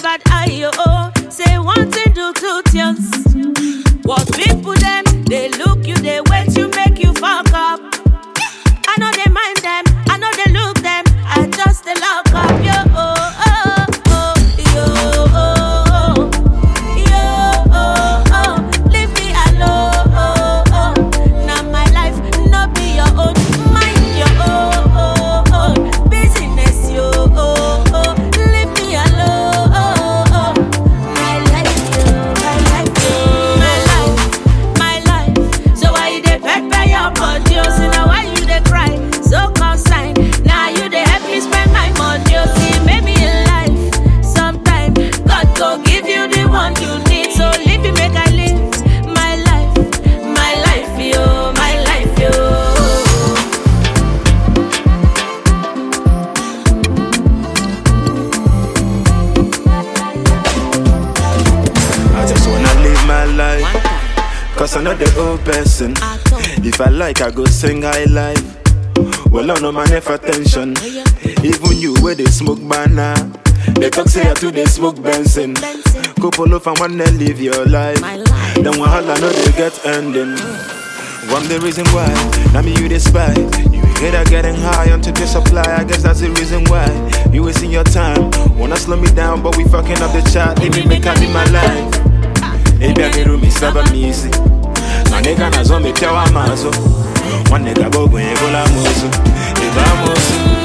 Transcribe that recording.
bad eye, oh. Say one thing, do two things. What people them, they look you, they wait you, make you fuck up. I know they mind them, I know they look them, I just they lock up, yo, oh, oh, oh, yo, oh, yo, oh, oh, leave me alone, oh, oh. Now my life, no be your own, mind your own business, yo, oh, oh, leave me alone, oh, oh. My life, yo, my life, yo, my life. So why you dey pepper your body, oh, so now why you dey cry? So consign, now you dey help me spend my money, oh, see, maybe in life, sometime, God go give you the one you need, so leave me make I live my life, yo, my life, yo. I just wanna live my life, cause I'm not the old person. If I like, I go sing high life. Well, I know my never attention. Even you where they smoke banana, they talk say I too they smoke Benson. Couple of and wanna live your life. Then one holla know they get ending. One the reason why, now me you despise. You hate her getting high onto the supply. I guess that's the reason why you wasting your time. Wanna slow me down, but we fucking up the chat. Leave me make I live my life. Maybe I need room, it's never me easy. My nigga na zo me pia wa mazo. One nigga go go la mozo.